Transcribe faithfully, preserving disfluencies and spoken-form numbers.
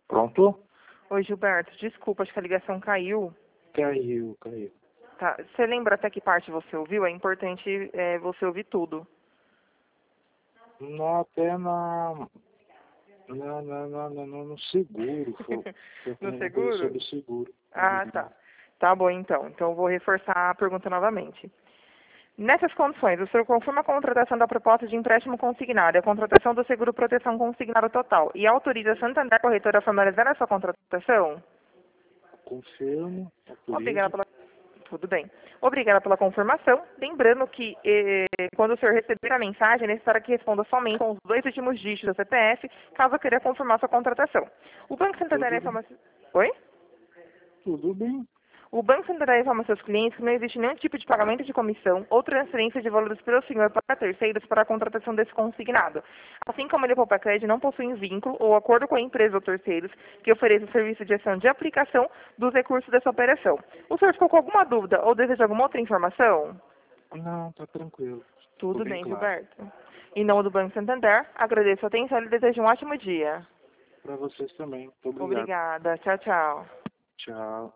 Pronto? Oi, Gilberto. Desculpa, acho que a ligação caiu. Caiu, caiu. Tá. Você lembra até que parte você ouviu? É importante é, você ouvir tudo. Não, até na, na, na, na, na- no no seguro. Foi, foi No alguma coisa seguro? sobre seguro. Ah, tá. Tá bom, então. Então, eu vou reforçar a pergunta novamente. Nessas condições, o senhor confirma a contratação da proposta de empréstimo consignado, a contratação do seguro proteção consignado total e autoriza a Santander Corretora a formalizar a sua contratação? Confirmo, Obrigada autorizo. pela... Tudo bem. Obrigada pela confirmação. Lembrando que eh, quando o senhor receber a mensagem, é necessário que responda somente com os dois últimos dígitos do C P F, caso queira confirmar sua contratação. O Banco Santander Tudo bem. informa... Oi? Tudo bem. O Banco Santander informa aos seus clientes que não existe nenhum tipo de pagamento de comissão ou transferência de valores pelo senhor para terceiros para a contratação desse consignado. Assim como ele poupa crédito não possui vínculo ou acordo com a empresa ou terceiros que ofereça o serviço de ação de aplicação dos recursos dessa operação. O senhor ficou com alguma dúvida ou deseja alguma outra informação? Não, tá tranquilo. Ficou Tudo bem bem, claro. Gilberto. Em nome do Banco Santander, agradeço a atenção e lhe desejo um ótimo dia. Para vocês também. Muito obrigado. Obrigada. Tchau, tchau. Tchau.